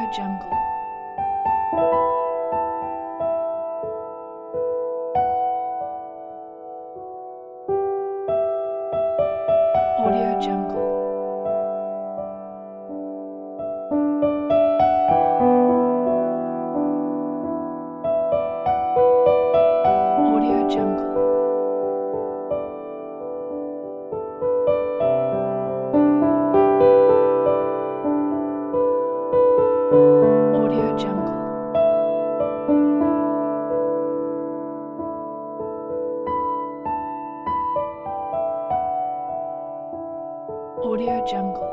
Jungle. Audio Jungle. Audio Jungle. Audio Jungle. Audio Jungle.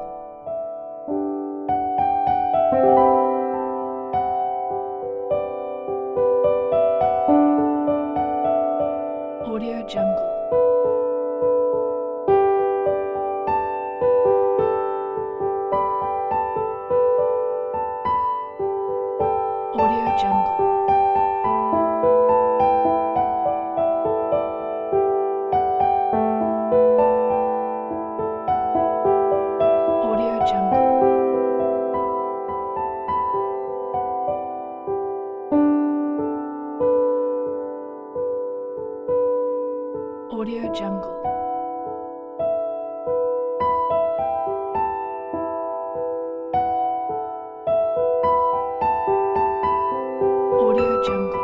Audio Jungle. Audio Jungle. Audio Jungle. Audio Jungle. Audio Jungle.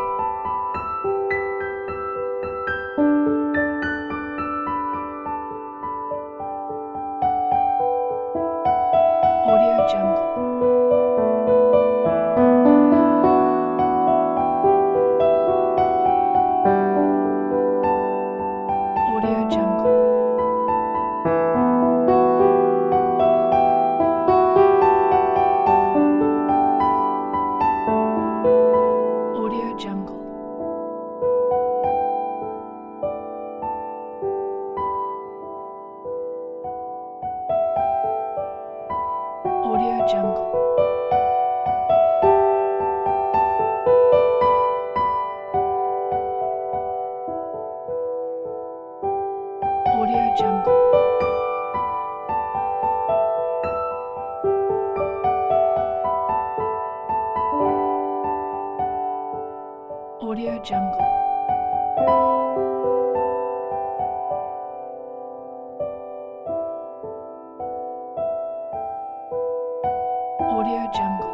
Audio Jungle. Audio Jungle. Audio Jungle. Audio Jungle. Audio Jungle. Audio Jungle. Audio Jungle.